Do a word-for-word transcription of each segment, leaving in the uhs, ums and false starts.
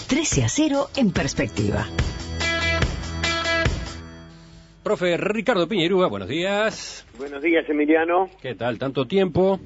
trece a cero en perspectiva. Profe Ricardo Piñerúa, buenos días. Buenos días, Emiliano. ¿Qué tal? ¿Tanto tiempo?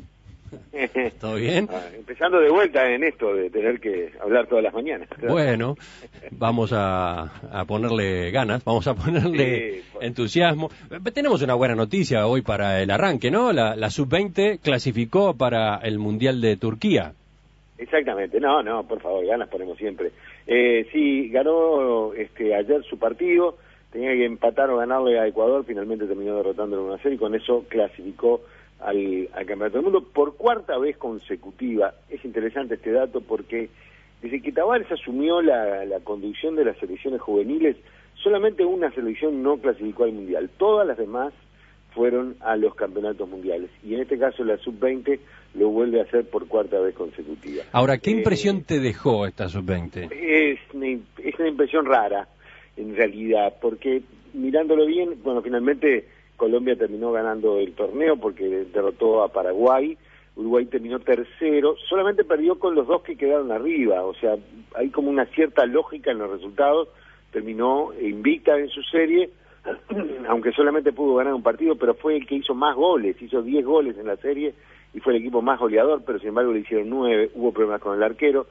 ¿Todo bien? Ah, empezando de vuelta en esto de tener que hablar todas las mañanas. Claro. Bueno, vamos a, a ponerle ganas, vamos a ponerle sí, pues. entusiasmo. Tenemos una buena noticia hoy para el arranque, ¿no? La, la sub veinte clasificó para el Mundial de Turquía. Exactamente, no, no, por favor, ganas ponemos siempre. Eh, sí, ganó este, ayer su partido, tenía que empatar o ganarle a Ecuador, finalmente terminó derrotándolo en una serie y con eso clasificó al, al Campeonato del Mundo por cuarta vez consecutiva. Es interesante este dato porque desde que Tavares asumió la, la conducción de las selecciones juveniles, solamente una selección no clasificó al Mundial, todas las demás fueron a los campeonatos mundiales, y en este caso la sub veinte lo vuelve a hacer por cuarta vez consecutiva. Ahora, ¿qué eh, impresión te dejó esta sub veinte? Es una, es una impresión rara, en realidad, porque mirándolo bien, bueno, finalmente Colombia terminó ganando el torneo porque derrotó a Paraguay, Uruguay terminó tercero, solamente perdió con los dos que quedaron arriba, o sea, hay como una cierta lógica en los resultados, terminó invicta en su serie, aunque solamente pudo ganar un partido, pero fue el que hizo más goles, hizo diez goles en la serie y fue el equipo más goleador, pero sin embargo le hicieron nueve, hubo problemas con el arquero.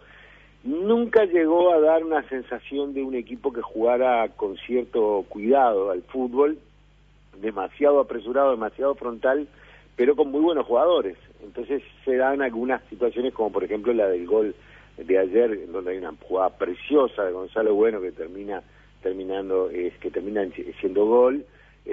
Nunca llegó a dar una sensación de un equipo que jugara con cierto cuidado al fútbol, demasiado apresurado, demasiado frontal, pero con muy buenos jugadores. Entonces se dan algunas situaciones como por ejemplo la del gol de ayer, en donde hay una jugada preciosa de Gonzalo Bueno que termina terminando es que termina siendo gol,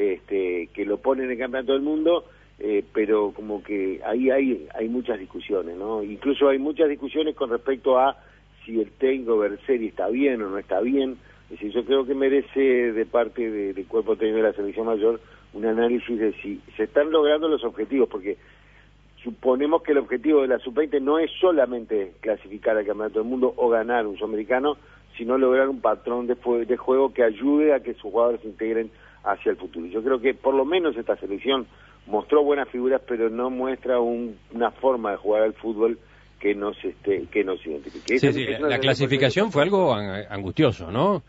este que lo pone en el Campeonato del Mundo, eh, pero como que ahí hay hay muchas discusiones, ¿no? Incluso hay muchas discusiones con respecto a si el técnico Berseri está bien o no está bien. Es decir, yo creo que merece de parte de, del cuerpo técnico de la selección mayor un análisis de si se están logrando los objetivos, porque suponemos que el objetivo de la sub veinte no es solamente clasificar al Campeonato del Mundo o ganar un sudamericano, sino lograr un patrón de, de juego que ayude a que sus jugadores se integren hacia el futuro. Yo creo que por lo menos esta selección mostró buenas figuras, pero no muestra un, una forma de jugar al fútbol que nos este que nos identifique. Sí, sí, la, la clasificación fue algo angustioso, ¿no?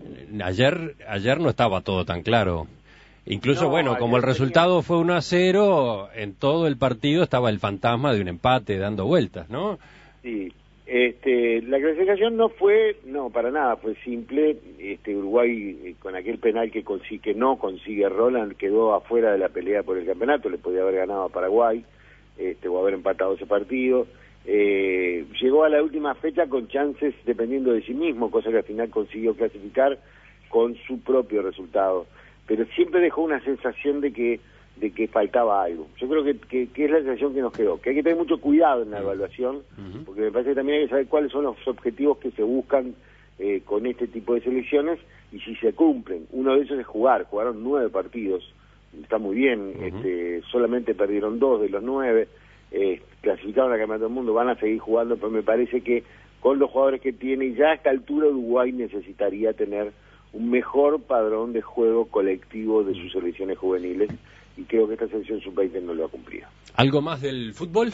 Ayer ayer no estaba todo tan claro. Incluso, no, bueno, como el resultado tenía... fue uno a cero, en todo el partido estaba el fantasma de un empate dando vueltas, ¿no? Sí, este, la clasificación no fue, no, para nada, fue simple. Este Uruguay, eh, con aquel penal que, consigue, que no consigue Roland, quedó afuera de la pelea por el campeonato, le podía haber ganado a Paraguay, este, o haber empatado ese partido. Eh, llegó a la última fecha con chances dependiendo de sí mismo, cosa que al final consiguió clasificar con su propio resultado, pero siempre dejó una sensación de que de que faltaba algo. Yo creo que, que, que es la sensación que nos quedó, que hay que tener mucho cuidado en la evaluación, uh-huh. porque me parece que también hay que saber cuáles son los objetivos que se buscan eh, con este tipo de selecciones y si se cumplen. Uno de ellos es jugar, jugaron nueve partidos, está muy bien, uh-huh. este, solamente perdieron dos de los nueve, eh, clasificaron al Campeonato del Mundo, van a seguir jugando, pero me parece que con los jugadores que tiene, ya a esta altura Uruguay necesitaría tener un mejor padrón de juego colectivo de sus selecciones juveniles, y creo que esta selección sub veinte no lo ha cumplido. ¿Algo más del fútbol?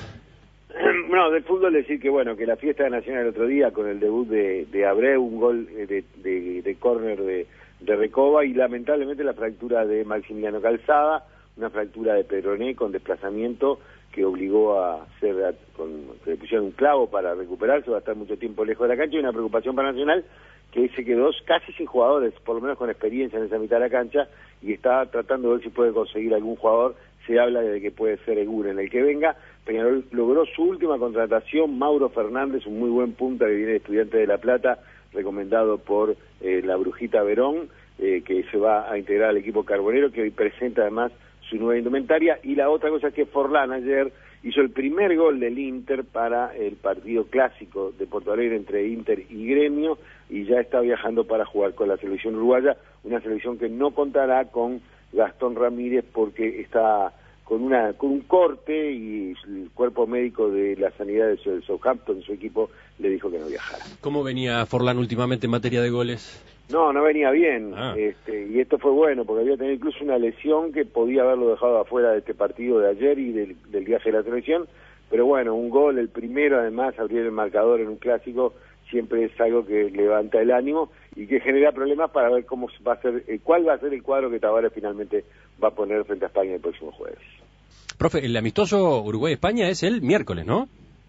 No, del fútbol decir que bueno, que la fiesta nacional el otro día con el debut de, de Abreu, un gol de, de, de córner de, de Recoba, y lamentablemente la fractura de Maximiliano Calzada, una fractura de peroné con desplazamiento que obligó a hacer, a, con, que le pusieron un clavo para recuperarse, va a estar mucho tiempo lejos de la cancha, y una preocupación para Nacional, que se quedó casi sin jugadores, por lo menos con experiencia en esa mitad de la cancha, y está tratando de ver si puede conseguir algún jugador. Se habla de que puede ser Eguren el que venga. Peñarol logró su última contratación, Mauro Fernández, un muy buen punta que viene de Estudiantes de La Plata, recomendado por eh, la Brujita Verón, eh, que se va a integrar al equipo carbonero, que hoy presenta además su nueva indumentaria. Y la otra cosa es que Forlán ayer hizo el primer gol del Inter para el partido clásico de Porto Alegre entre Inter y Gremio, y ya está viajando para jugar con la selección uruguaya, una selección que no contará con Gastón Ramírez porque está con una con un corte, y el cuerpo médico de la sanidad de Southampton, su equipo, le dijo que no viajara. ¿Cómo venía Forlán últimamente en materia de goles? No, no venía bien, ah. este, y esto fue bueno, porque había tenido incluso una lesión que podía haberlo dejado afuera de este partido de ayer y del, del viaje de la selección, pero bueno, un gol, el primero además, abrir el marcador en un clásico, siempre es algo que levanta el ánimo y que genera problemas para ver cómo va a ser, eh, cuál va a ser el cuadro que Tavares finalmente va a poner frente a España el próximo jueves. Profe, el amistoso Uruguay-España es el miércoles, ¿no?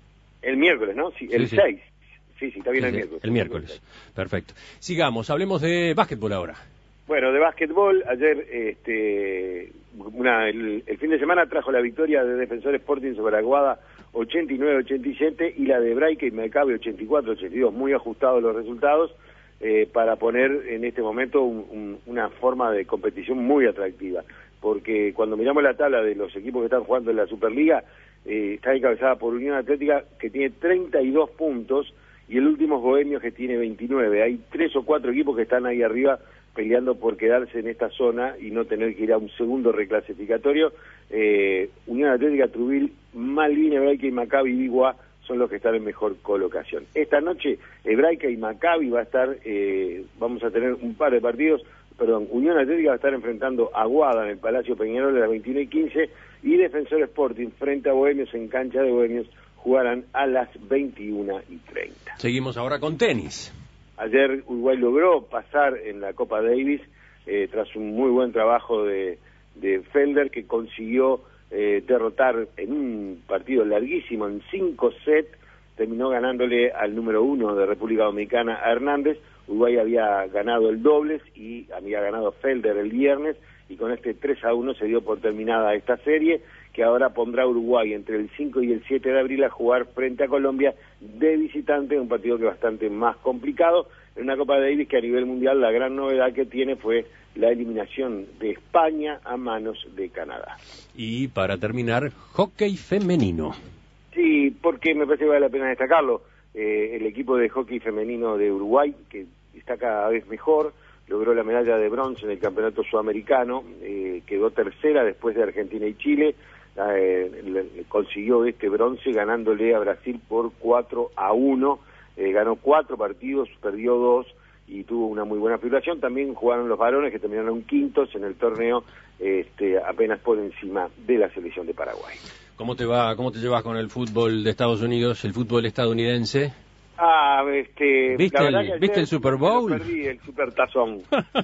El miércoles, ¿no? Sí, el sí, seis. Sí, sí, está bien sí, el sí, miércoles. El miércoles, perfecto. Sigamos, hablemos de básquetbol ahora. Bueno, de básquetbol, ayer este, una, el, el fin de semana trajo la victoria de Defensor Sporting sobre Aguada ochenta y nueve a ochenta y siete y la de Braica y Maccabi ochenta y cuatro a ochenta y dos, muy ajustados los resultados eh, para poner en este momento un, un, una forma de competición muy atractiva, porque cuando miramos la tabla de los equipos que están jugando en la Superliga, eh, está encabezada por Unión Atlética que tiene treinta y dos puntos y el último es Bohemios que tiene veintinueve. Hay tres o cuatro equipos que están ahí arriba peleando por quedarse en esta zona y no tener que ir a un segundo reclasificatorio. Eh, Unión Atlética, Trubil, Malvin, Hebraica y Maccabi Biguá son los que están en mejor colocación. Esta noche Hebraica y Maccabi va a estar, eh, vamos a tener un par de partidos, perdón, Unión Atlética va a estar enfrentando a Aguada en el Palacio Peñarol a las veintiuno y quince y Defensor Sporting frente a Bohemios en cancha de Bohemios jugarán a las veintiuna y treinta. Seguimos ahora con tenis. Ayer Uruguay logró pasar en la Copa Davis eh, tras un muy buen trabajo de, de Felder, que consiguió eh, derrotar en un partido larguísimo, en cinco sets, terminó ganándole al número uno de República Dominicana, a Hernández. Uruguay había ganado el dobles y había ganado Felder el viernes, y con este tres a uno se dio por terminada esta serie, que ahora pondrá a Uruguay entre el cinco y el siete de abril a jugar frente a Colombia de visitante, un partido que es bastante más complicado, en una Copa Davis que a nivel mundial la gran novedad que tiene fue la eliminación de España a manos de Canadá. Y para terminar, hockey femenino. Sí, porque me parece que vale la pena destacarlo, eh, el equipo de hockey femenino de Uruguay, que está cada vez mejor, logró la medalla de bronce en el campeonato sudamericano, eh, quedó tercera después de Argentina y Chile, eh, le, consiguió este bronce ganándole a Brasil por cuatro a uno, eh, ganó cuatro partidos, perdió dos y tuvo una muy buena figuración. También jugaron los varones que terminaron quintos en el torneo, este, apenas por encima de la selección de Paraguay. ¿Cómo te va, cómo te llevas con el fútbol de Estados Unidos, el fútbol estadounidense? Ah, este... ¿Viste, la el, verdad que ¿viste el Super Bowl? Me lo perdí, el Super Tazón.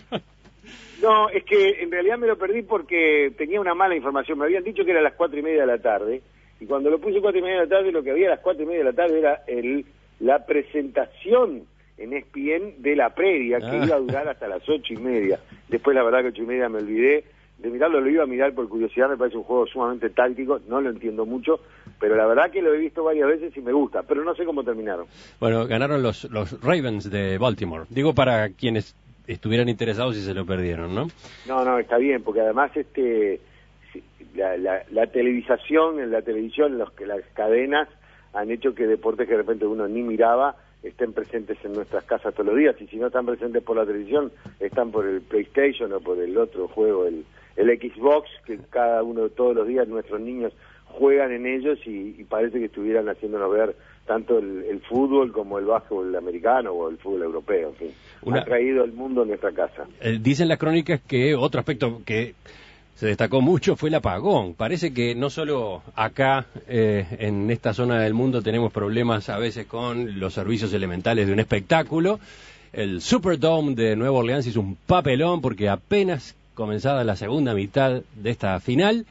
No, es que en realidad me lo perdí porque tenía una mala información. Me habían dicho que era a las cuatro y media de la tarde, y cuando lo puse cuatro y media de la tarde, lo que había a las cuatro y media de la tarde era el, la presentación en E S P N de la previa, que ah. iba a durar hasta las ocho y media. Después, la verdad que ocho y media me olvidé de mirarlo, lo iba a mirar por curiosidad, me parece un juego sumamente táctico, no lo entiendo mucho, pero la verdad que lo he visto varias veces y me gusta, pero no sé cómo terminaron. Bueno, ganaron los, los Ravens de Baltimore, digo para quienes estuvieran interesados y se lo perdieron, ¿no? No, no, está bien, porque además este la, la, la televisación, en la televisión, los que las cadenas han hecho que deportes que de repente uno ni miraba estén presentes en nuestras casas todos los días, y si no están presentes por la televisión, están por el PlayStation o por el otro juego, el, el Xbox, que cada uno todos los días nuestros niños juegan en ellos y, y parece que estuvieran haciéndonos ver tanto el, el fútbol como el básquetbol americano o el fútbol europeo, en fin. Una, ha traído el mundo a nuestra casa. Eh, dicen las crónicas que otro aspecto que se destacó mucho fue el apagón. Parece que no solo acá, eh, en esta zona del mundo, tenemos problemas a veces con los servicios elementales de un espectáculo. El Superdome de Nueva Orleans hizo un papelón porque apenas comenzada la segunda mitad de esta final,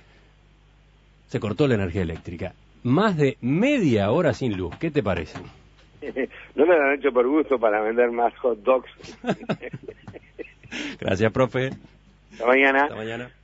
se cortó la energía eléctrica. Más de media hora sin luz. ¿Qué te parece? No lo han hecho por gusto para vender más hot dogs. Gracias, profe. Hasta mañana. Hasta mañana.